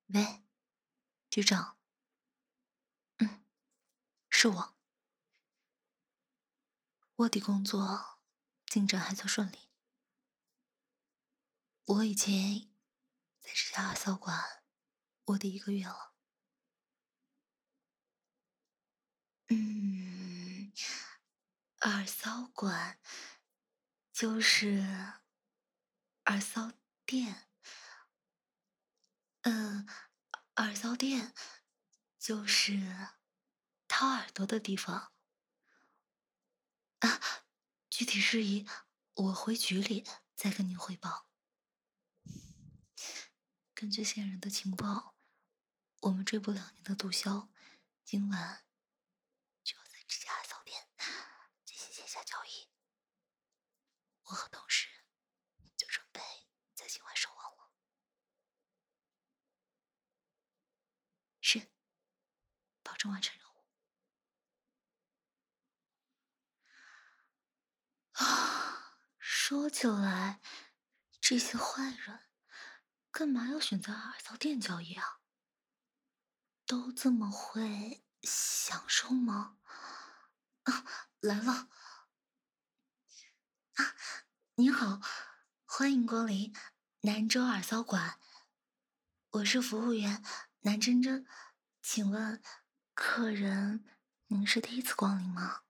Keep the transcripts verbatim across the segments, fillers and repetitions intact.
喂，局长。嗯，是我。卧底工作进展还算顺利。我已经在这家骚馆卧底一个月了。嗯，二骚馆就是二骚店。嗯，二骚店就是掏耳朵的地方。啊，具体事宜我回局里再跟您汇报。根据线人的情报，我们追捕两年的毒枭，今晚就要在这家骚店进行线下交易。我和同事就准备在今晚收网了。是，保证完成任务。啊，说起来，这些坏人干嘛要选择二骚店交易啊？都这么会享受吗？啊，来了。啊，您好，欢迎光临南州二骚馆，我是服务员南珍珍，请问客人您是第一次光临吗？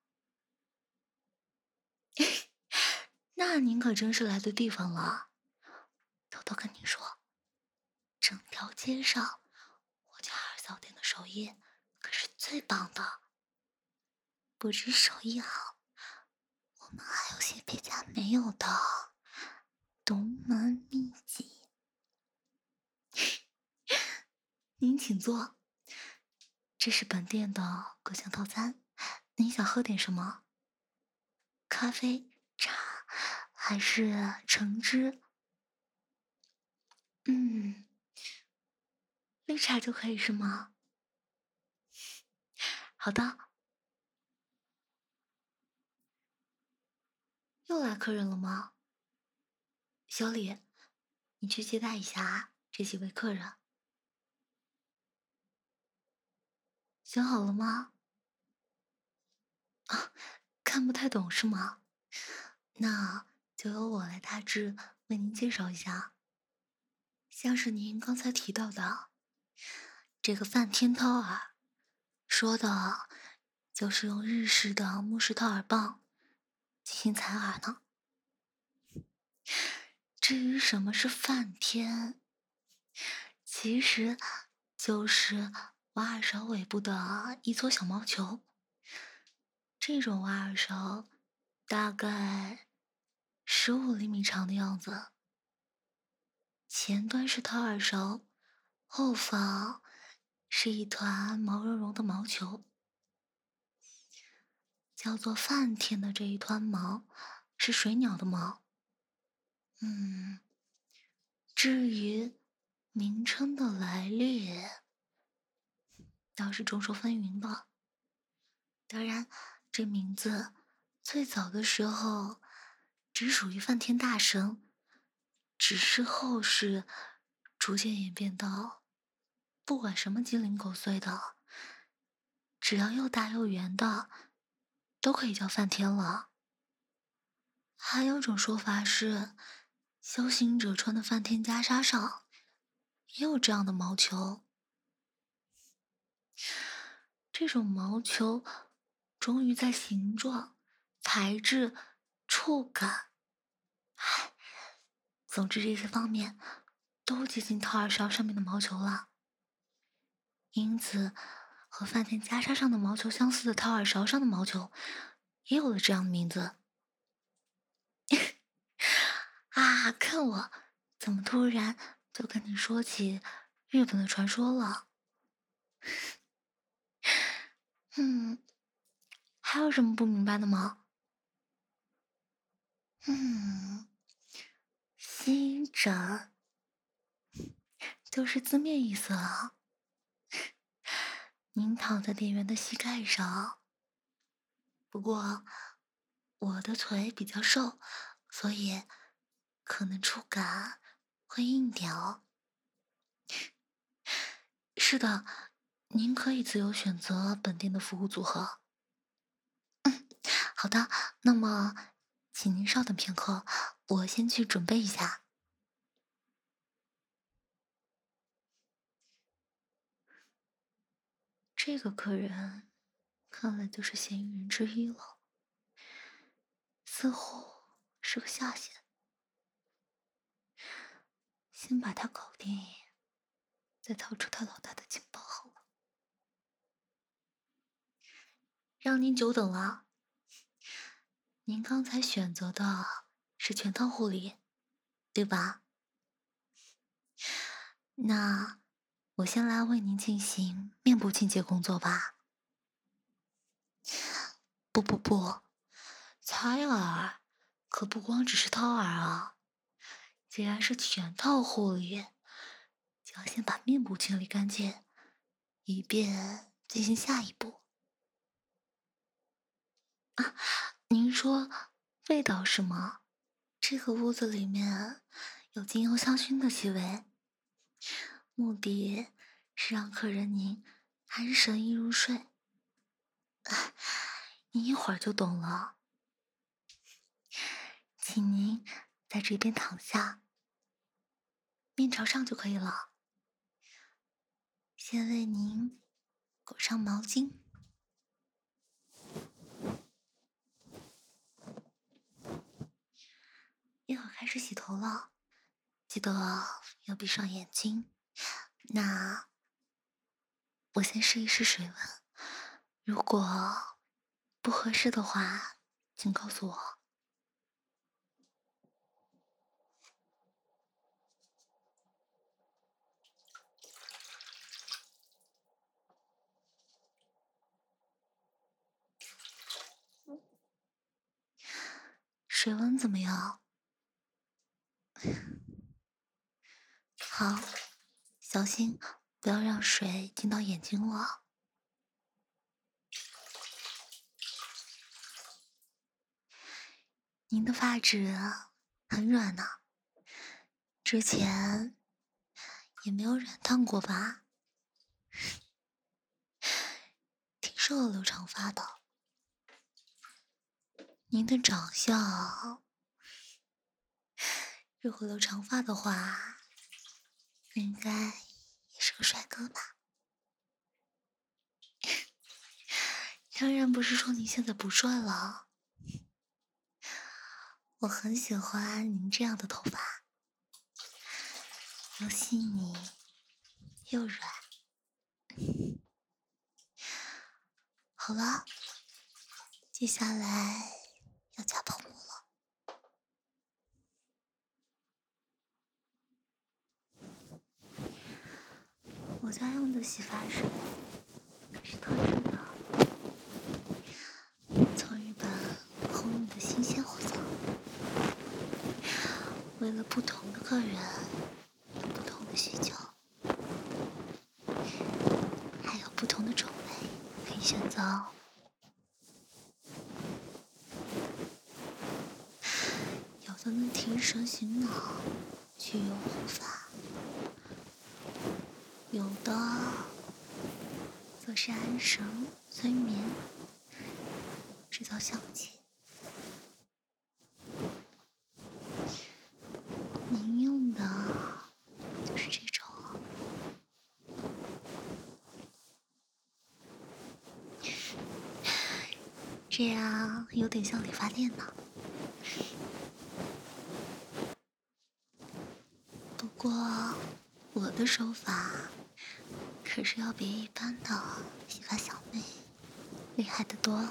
那您可真是来对地方了。偷偷跟您说，整条街上我家二骚店的手艺可是最棒的，不止手艺好，我们还有些别家没有的独门秘籍。您请坐，这是本店的各项套餐，您想喝点什么？咖啡、茶还是橙汁？嗯，绿茶就可以是吗？好的。又来客人了吗？小李，你去接待一下这几位客人。想好了吗？啊，看不太懂是吗？那就由我来大致为您介绍一下。像是您刚才提到的，这个梵天掏耳，说的就是用日式的木质掏耳棒进行采耳呢。至于什么是梵天，其实就是挖耳勺尾部的一撮小毛球。这种挖耳勺大概十五厘米长的样子，前端是掏耳勺，后方是一团毛茸茸的毛球。叫做梵天的这一团毛是水鸟的毛。嗯，至于名称的来历，倒是众说纷纭吧。当然，这名字最早的时候只属于梵天大神，只是后世逐渐演变到，不管什么鸡零狗碎的，只要又大又圆的，都可以叫梵天了。还有种说法是，修行者穿的梵天袈裟上也有这样的毛球。这种毛球终于在形状、材质、触感，唉，总之这些方面都接近掏耳勺上面的毛球了。因此，和梵天袈裟上的毛球相似的掏耳勺上的毛球，也有了这样的名字。啊，看我怎么突然就跟你说起日本的传说了。嗯，还有什么不明白的吗？嗯，膝枕就是字面意思了。您躺在店员的膝盖上，不过我的腿比较瘦，所以可能触感会硬点哦。 是的，您可以自由选择本店的服务组合。好的，那么请您稍等片刻，我先去准备一下。这个客人看来就是嫌疑人之一了，似乎是个下线。先把他搞定，再掏出他老大的情报好了。让您久等了，您刚才选择的是全套护理，对吧？那我先来为您进行面部清洁工作吧。不不不，采耳可不光只是掏耳啊！既然是全套护理，就要先把面部清理干净，以便进行下一步。啊，您说味道是吗？这个屋子里面有精油香薰的气味，目的是让客人您安神易入睡。哎，您一会儿就懂了。请您在这边躺下，面朝上就可以了。先为您裹上毛巾。一会儿开始洗头了，记得要闭上眼睛。那我先试一试水温，如果不合适的话，请告诉我。水温怎么样？好，小心不要让水进到眼睛了。您的发质很软呢，之前也没有染烫过吧？挺适合留长发的。您的长相，如果留长发的话，应该也是个帅哥吧？当然不是说您现在不帅了，我很喜欢您这样的头发，又细腻又软。好了，接下来要加泡沫了。我家用的洗发水可是特制的，从日本空运的新鲜货色。为了不同的客人有不同的需求，还有不同的种类可以选择。有的能提神醒脑，去油护发；有的则是安神催眠，制造香气。您用的就是这种。这样有点像理发店呢。不过我的手法可是要比一般的洗发小妹厉害得多。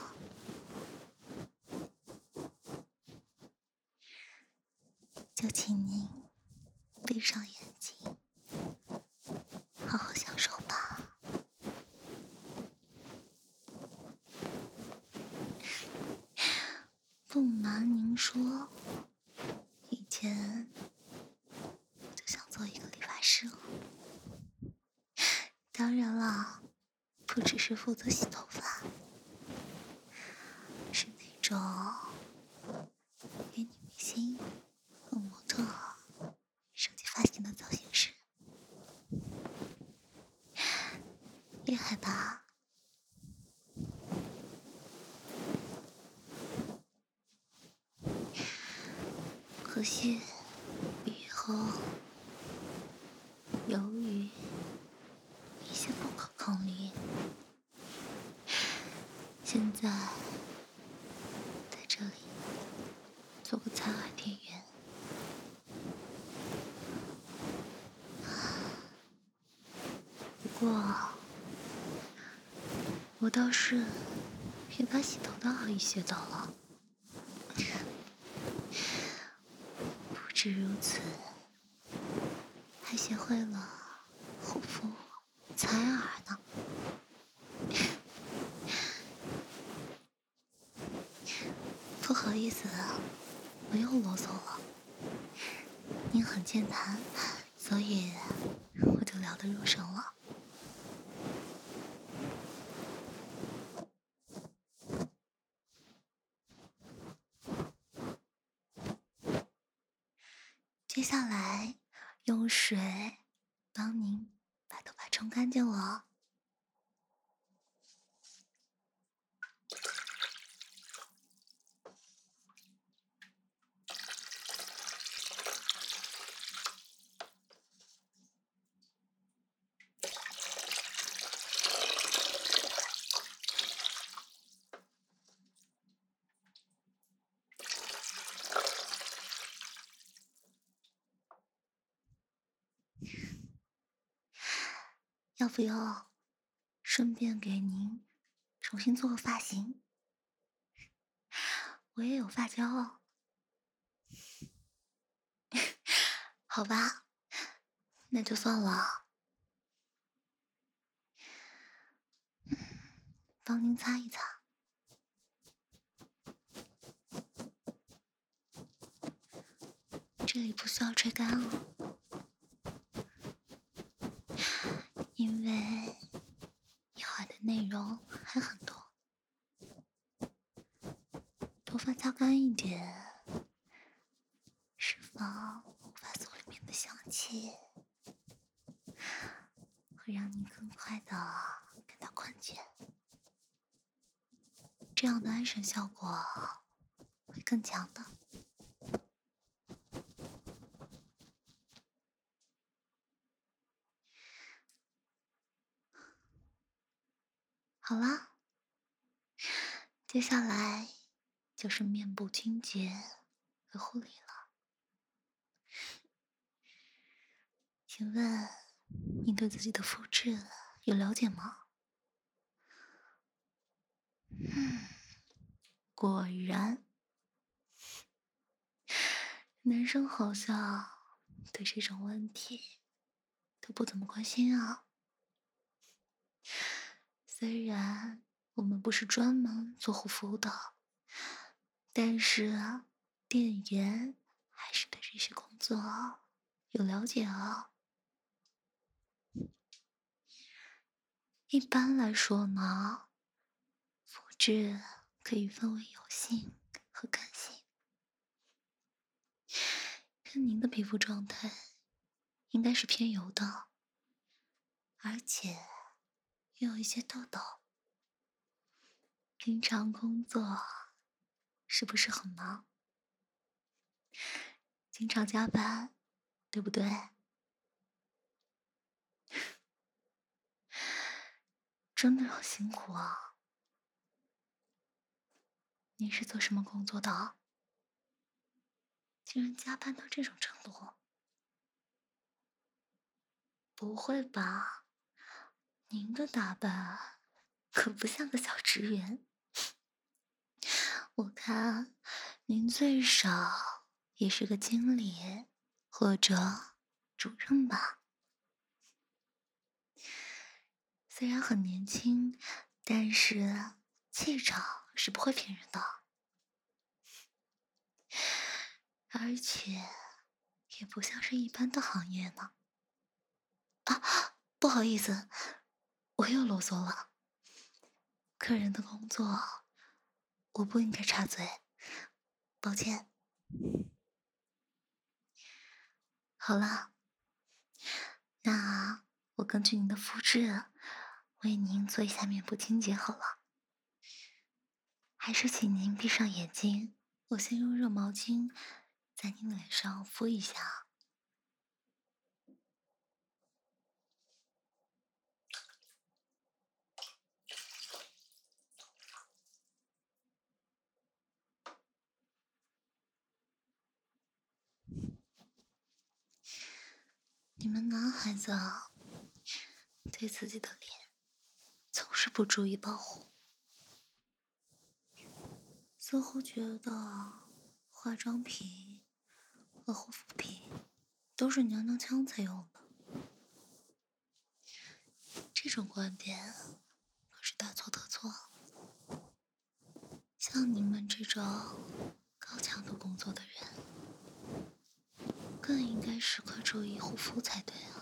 就请您闭上眼睛，好好享受吧。不瞒您说，以前我就想做一个理发师了。当然了，不只是负责洗头发，是那种给女明星和模特设计发型的造型师。 厉害吧？可惜以后由于一些不可抗力，现在在这里做个采耳店员。不过我倒是也把洗头的阿姨学到了。不止如此，还学会了护肤、采耳呢。不好意思啊，我又啰嗦了。您很健谈，所以我就聊得入神了。接下来用水帮您把头发冲干净了。要不要顺便给您重新做个发型？我也有发胶哦。好吧，那就算了。帮您擦一擦。这里不需要吹干哦，因为一会儿的内容还很多。头发擦干一点，释放护发素里面的香气，会让你更快的感到困倦。这样的安神效果会更强的。好啦，接下来就是面部清洁和护理了。请问你对自己的肤质有了解吗？嗯，果然，男生好像对这种问题都不怎么关心啊。虽然我们不是专门做护肤的，但是店员还是对这些工作有了解啊。一般来说呢，肤质可以分为油性和干性。看您的皮肤状态，应该是偏油的，而且也有一些痘痘。平常工作是不是很忙？经常加班，对不对？真的好辛苦啊！你是做什么工作的？竟然加班到这种程度？不会吧？您的打扮可不像个小职员。我看您最少也是个经理或者主任吧。虽然很年轻，但是气场是不会骗人的，而且也不像是一般的行业呢。啊，不好意思，我又啰嗦了。客人的工作，我不应该插嘴，抱歉。好了，那我根据您的肤质， 为您做一下面部清洁好了。还是请您闭上眼睛，我先用热毛巾在您脸上敷一下。你们男孩子啊，对自己的脸总是不注意保护，似乎觉得化妆品和护肤品都是娘娘腔才用的。这种观点可是大错特错。像你们这种高强度工作的人，更应该时刻注意护肤才对啊。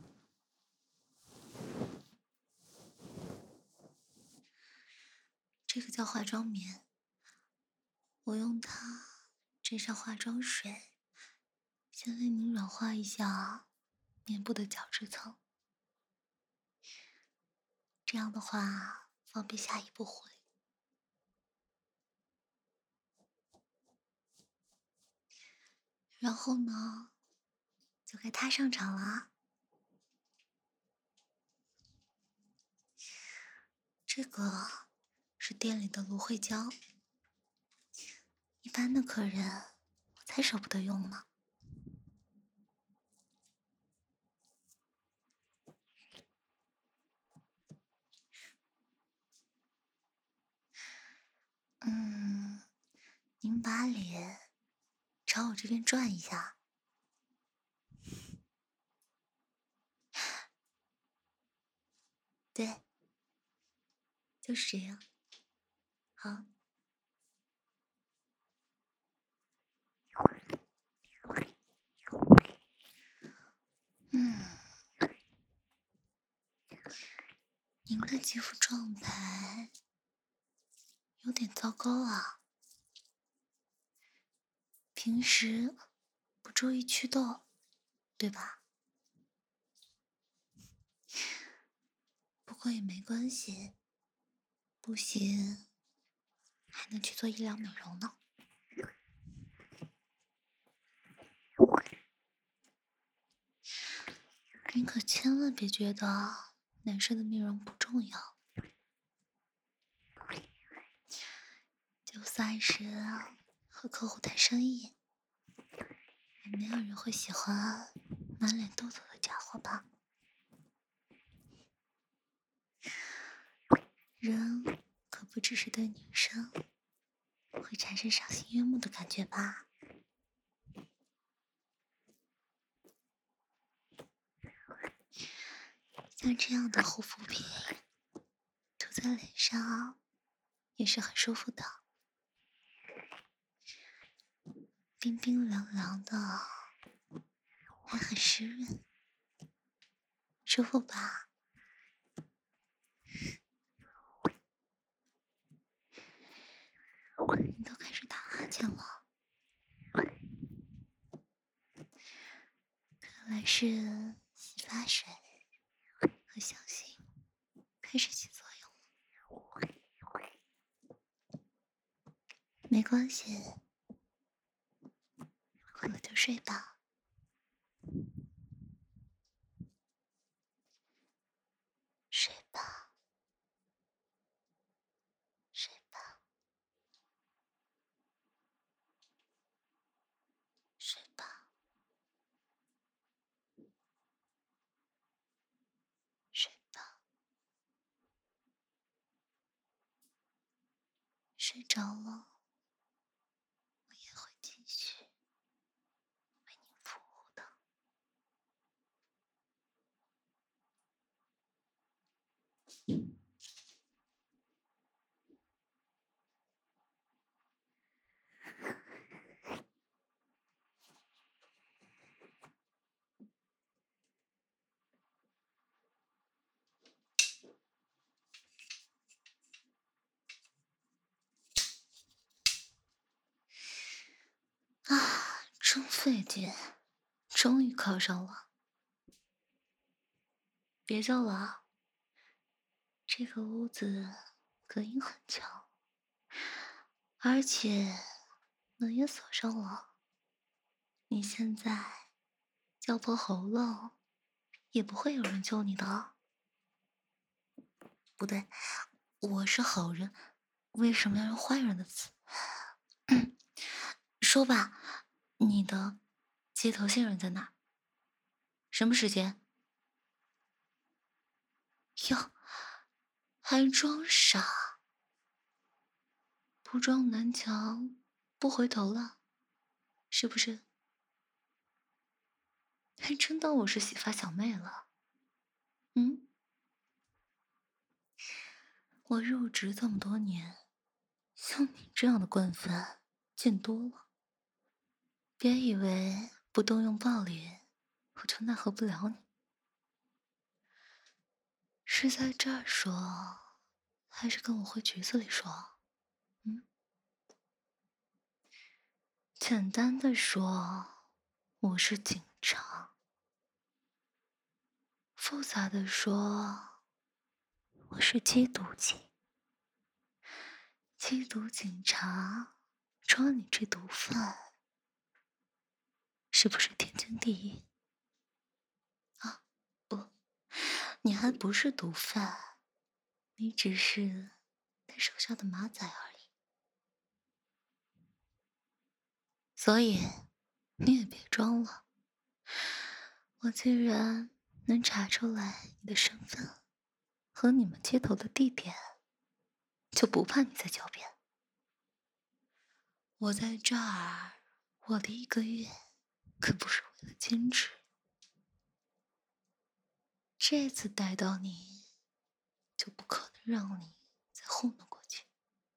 这个叫化妆棉，我用它沾上化妆水，先为您软化一下面部的角质层，这样的话方便下一步护理。然后呢，就该他上场了。这个是店里的芦荟胶，一般的客人我才舍不得用呢。嗯，您把脸朝我这边转一下。对，就是这样。好。嗯，您的肌肤状态有点糟糕啊，平时不注意祛痘，对吧？不过也没关系，不行还能去做医疗美容呢。您可千万别觉得男生的面容不重要，就算是和客户谈生意，也没有人会喜欢满脸痘痘的家伙吧？人可不只是对女生会产生赏心悦目的感觉吧？像这样的护肤品涂在脸上也是很舒服的，冰冰凉凉的，还很湿润，舒服吧？你都开始打哈欠了，看来是洗发水和香薰开始起作用了。没关系，困了就睡吧。睡吧，睡吧，睡吧，睡吧，睡着了，我也会继续为您服务的。啊，真费劲，终于考上了。别叫了， 这个屋子隔音很强，而且门也锁上了。你现在叫破喉咙，也不会有人救你的。不对，我是好人，为什么要用坏人的词？说吧，你的接头线人在哪？什么时间？哟，还装傻？不撞南墙不回头了，是不是？还真当我是洗发小妹了？嗯，我入职这么多年，像你这样的惯犯见多了。别以为不动用暴力，我就奈何不了你。是在这儿说，还是跟我回局子里说？嗯，简单的说，我是警察；复杂的说，我是缉毒警。缉毒警察抓你这毒贩，是不是天经地义？啊，不，你还不是毒贩，你只是他手下的马仔而已。所以你也别装了，我既然能查出来你的身份和你们接头的地点，就不怕你再狡辩。我在这儿我的一个月可不是为了兼职，这次逮到你就不可能让你再糊弄过去。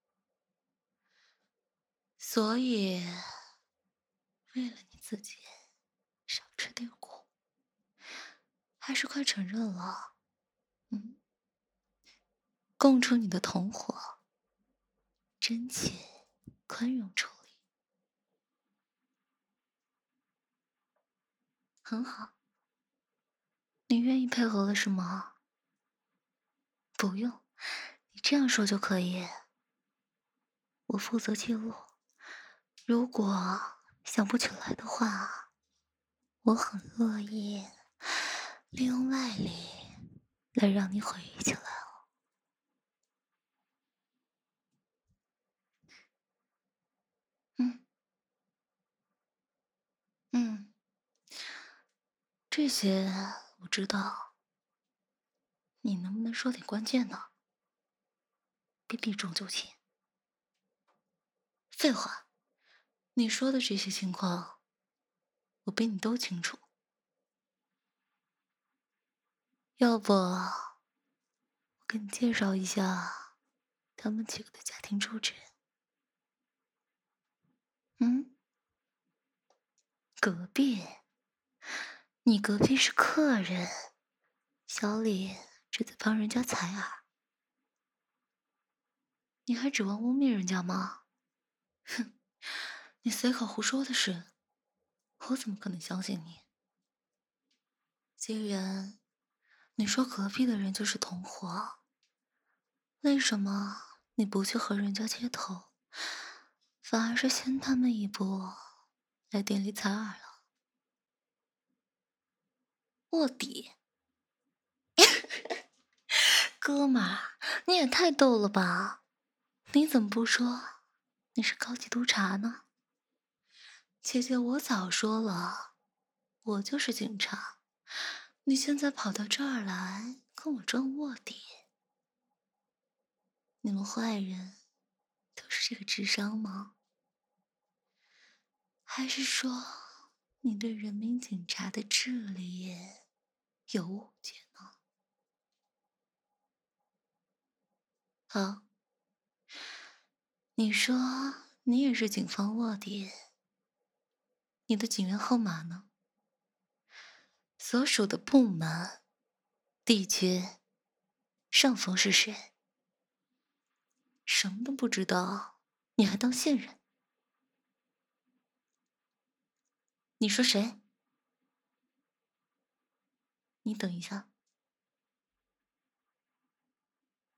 所以为了你自己少吃点苦，还是快承认了。嗯，供出你的同伙，真切宽容处理。很好，你愿意配合了是吗？不用，你这样说就可以。我负责记录，如果想不起来的话，我很乐意利用外力来让你回忆起来哦。嗯嗯，这些我知道，你能不能说点关键的？别避重就轻。废话，你说的这些情况，我比你都清楚。要不，我给你介绍一下他们几个的家庭住址。嗯，隔壁，你隔壁是客人，小李这在帮人家采耳，你还指望污蔑人家吗？哼，你随口胡说的事，我怎么可能相信你？既然你说隔壁的人就是同伙，为什么你不去和人家接头，反而是先他们一步来店里采耳了？卧底？哥们儿，你也太逗了吧！你怎么不说你是高级督察呢？姐姐，我早说了，我就是警察。你现在跑到这儿来跟我装卧底，你们坏人都是这个智商吗？还是说你对人民警察的智力有误解呢？好，你说你也是警方卧底，你的警员号码呢？所属的部门、地区、上峰是谁？什么都不知道，你还当线人？你说谁？你等一下。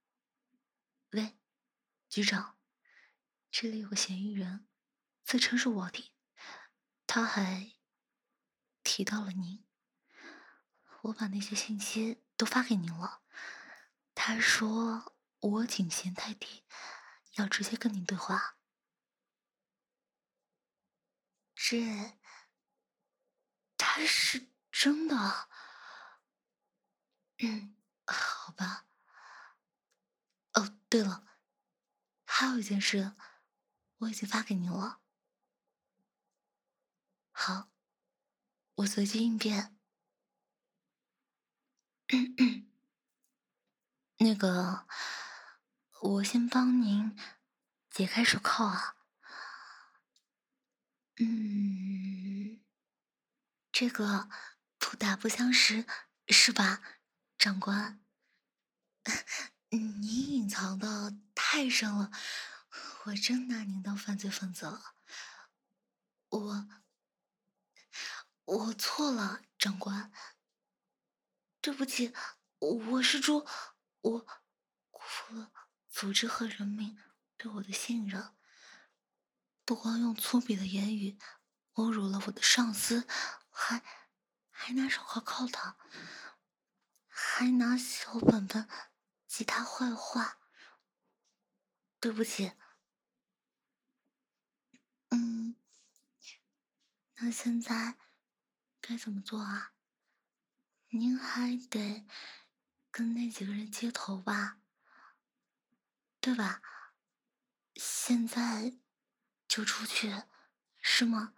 局长，这里有个嫌疑人，自称是卧底，他还提到了您。我把那些信息都发给您了。他说我警衔太低，要直接跟您对话。这，他是真的。嗯，好吧。哦，对了，还有一件事，我已经发给您了。好，我随机应变。那个，我先帮您解开手铐啊。嗯，这个不打不相识，是吧，长官？嗯，您隐藏的太深了，我真拿您当犯罪分子了。我我错了，长官，对不起，我是猪，我辜负了组织和人民对我的信任，不光用粗鄙的言语侮辱了我的上司，还还拿手铐铐他，还拿小本本记他坏话。对不起。嗯，那现在该怎么做啊？您还得跟那几个人接头吧，对吧？现在就出去，是吗？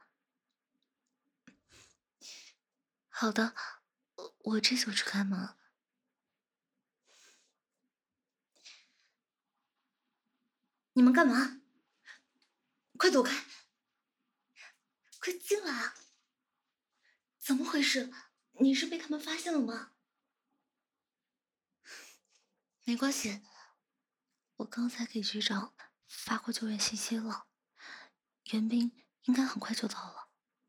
好的，我我这就去开门。你们干嘛？快躲开！快进来啊！怎么回事？你是被他们发现了吗？没关系，我刚才给局长发过救援信息了，援兵应该很快就到了。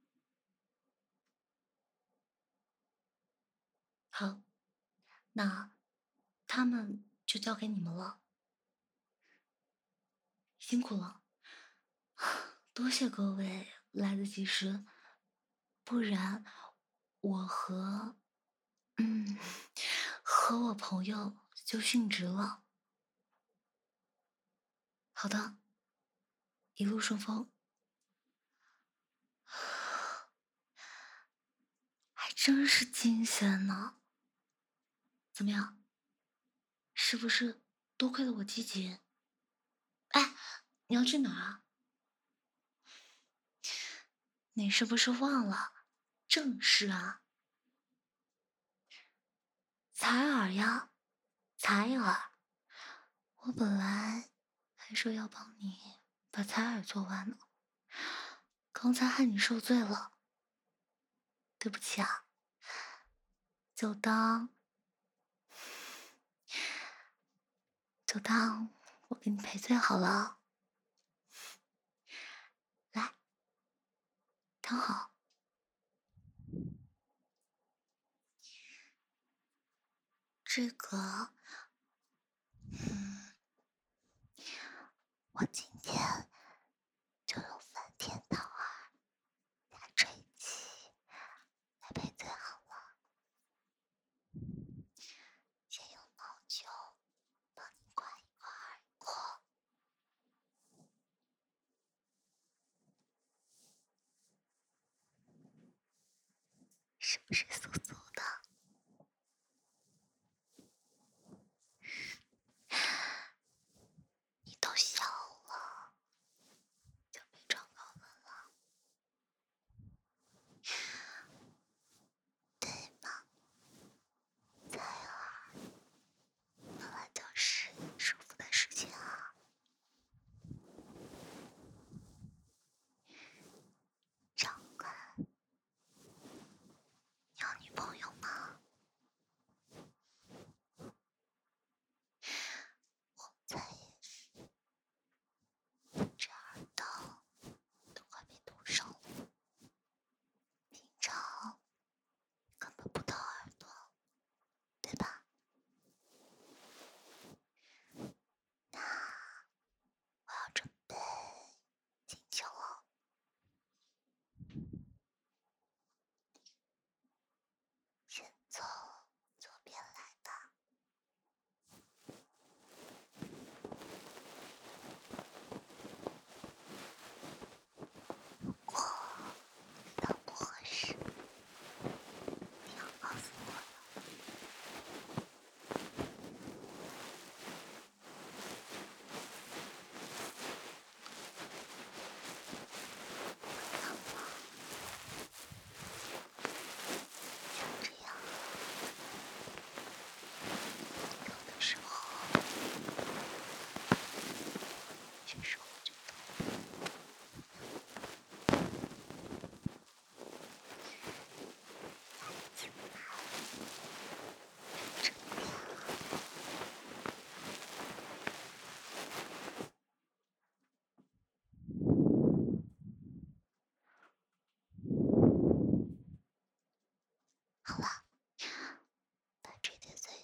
好，那他们就交给你们了。辛苦了，多谢各位来得及时，不然我和嗯和我朋友就殉职了。好的，一路顺风。还真是惊险呢。怎么样？是不是多亏了我积极？哎，你要去哪儿啊？你是不是忘了？正事啊。采耳呀，采耳。我本来还说要帮你把采耳做完呢，刚才害你受罪了，对不起啊。就当，就当我给你赔罪好了。来，躺好。这个，嗯，我今天就用翻天倒耳加吹气来赔罪好了。先用毛球帮你刮一刮耳廓，是不是酥酥的？你都笑了，就别装高冷了，对吗？采耳本来就是舒服的事情啊。长官，有女朋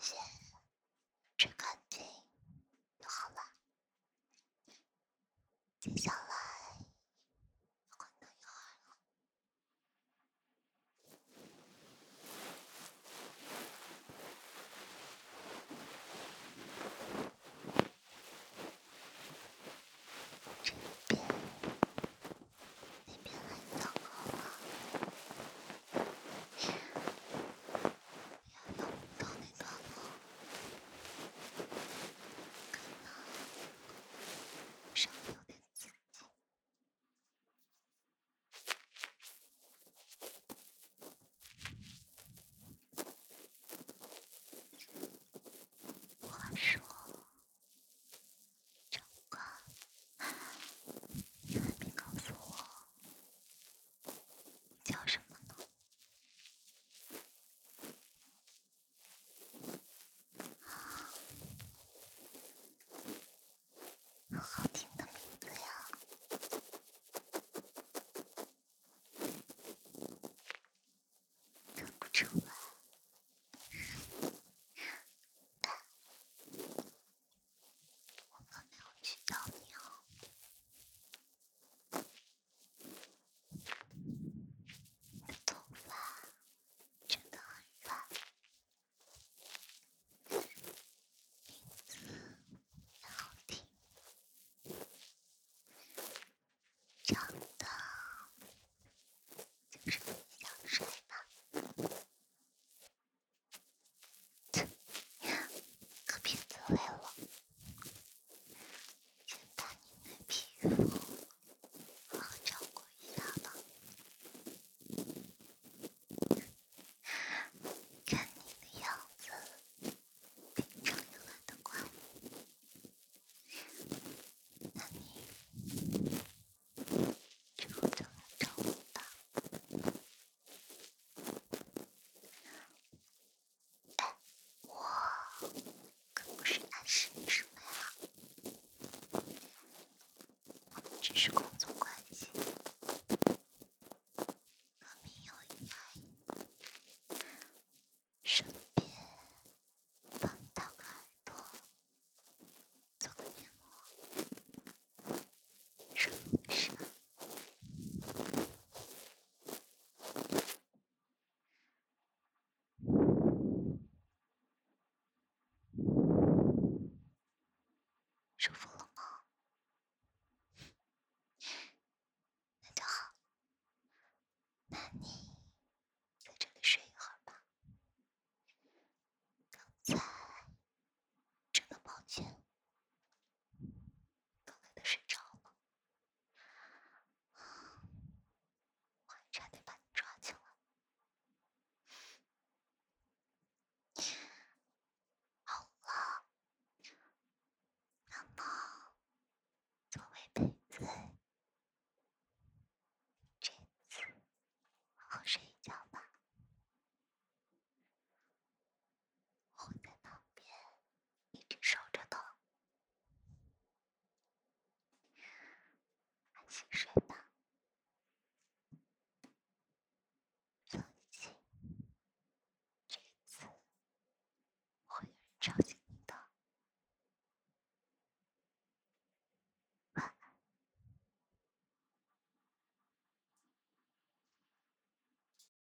些，吹干净就好了。接下来换等一会儿了。这边那边来糟糕了，要用不到那段了，可能稍微有点刺激。话说，